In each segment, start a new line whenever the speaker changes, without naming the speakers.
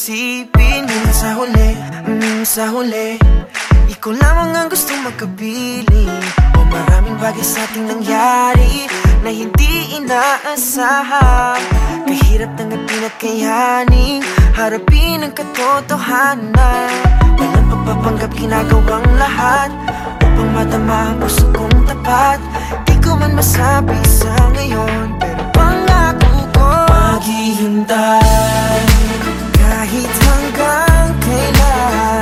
isipin sa huli ikaw lamang ang gustong magkapiling. O maraming bagay sa ating nangyari na hindi inaasahan. Kahirap tanggapin at kayaning harapin ang katotohanan. Walang pagpapanggap, ginagawang lahat upang madama ang puso kong tapat. Di ko man masabi sa ngayon, pero pangako ko maghihintay kahit hanggang kailan.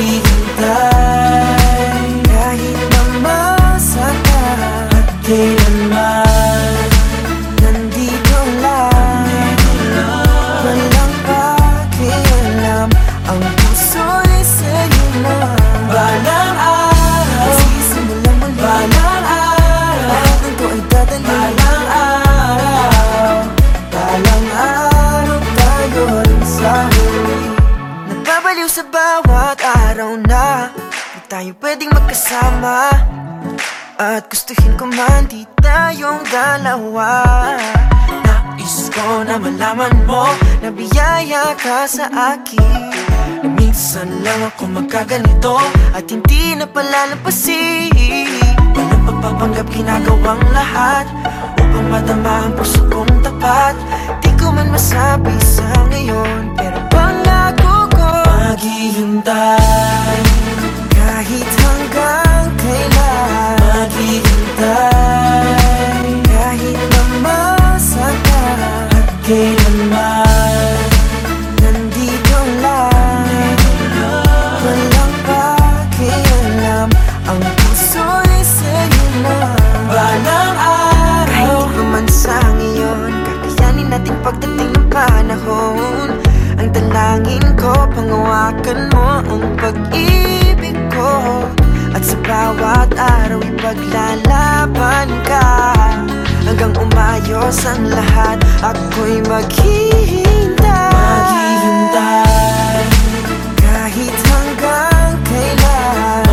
Maghihintay kahit na masaktan at kailanman nandito lang. Walang pakialam, ang puso'y sa'yo na. Balang araw sisimula muli, balang araw lahat ng to ay dadali. Balang araw, balang araw tayo rin sa huli. Nagbabaliw sa bawat araw na di tayo pwedeng magkasama. At gustuhin ko man di tayong dalawa. Nais ko na malaman mo na biyaya ka sa akin. Na minsan lang ako magkaganito at hindi na palalampasin. Walang pagpapanggap, ginagawang lahat upang madama ang puso kong tapat. Di ko man masabi sa ngayon, pero pangako ko maghihintay kahit hanggang kailan. Maghihintay kahit na masaktan at kailanman nandito lang. Walang pakialam, ang puso'y sa'yo na. Balang araw kahit di pa man sa ngayon, kakayanin natin pagdating ng panahon. Ang dalangin ko, pangawakan mo ang pag-ibig ko. At sa bawat araw ipaglalaban ka hanggang umayos ang lahat. Ako'y maghihintay, maghihintay kahit hanggang kailan.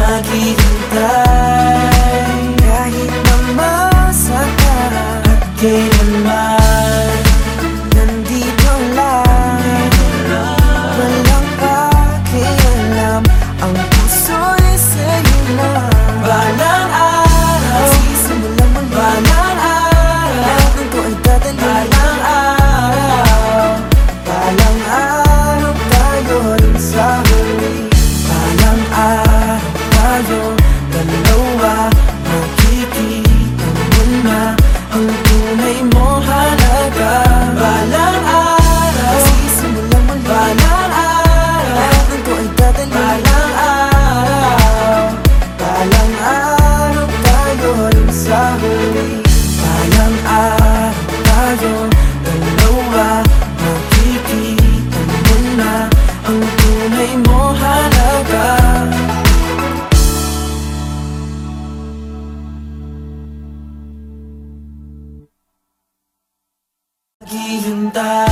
Maghihintay kahit na masaktan at kailanman nandito lang. Walang pakialam, ang puso'y sa'yo na. Balang araw sisimula muli, balang araw lahat ng to ay dadali. Balang araw, balang araw tayo rin sa huli. Balang araw tayo dalawa, makikita mo na ang tunay mong halaga. Balang araw sisimula muli, balang araw lahat ng to ay dadali. Balang araw, balang araw tayo rin sa huli. Balang araw tayo dalawa, makikita mo na ang tunay mong halaga. Maghihintay